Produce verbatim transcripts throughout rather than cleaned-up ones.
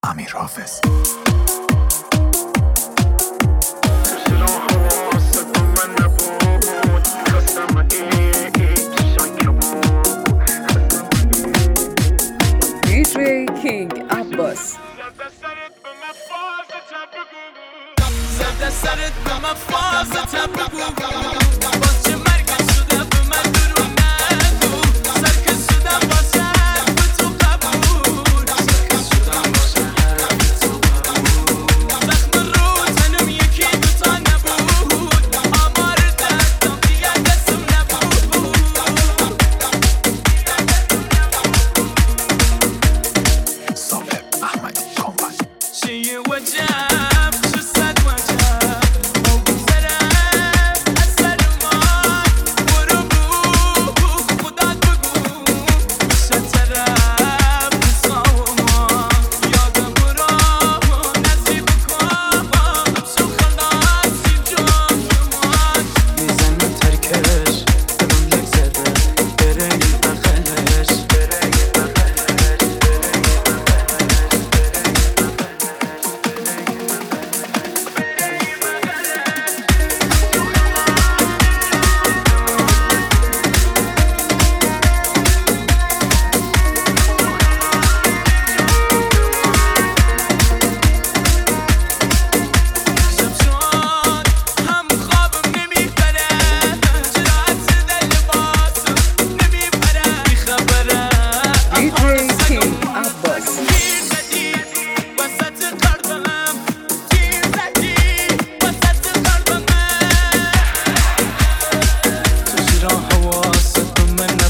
امیر حافظ. دیجی کینگ عباس. زده سرت به من فازت بگو باز چه مرگت شده به من درو نگو سرکس شدم با شهر به تو قبول سرکس شدم با شهر به تو قبول زخم رو تنم یکی دوتا نبود آمار دستم دیگه دستم نبود صابر احمد کامبن. چیه وجب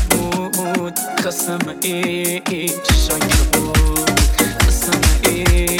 قسم ای چشای بود قسم ای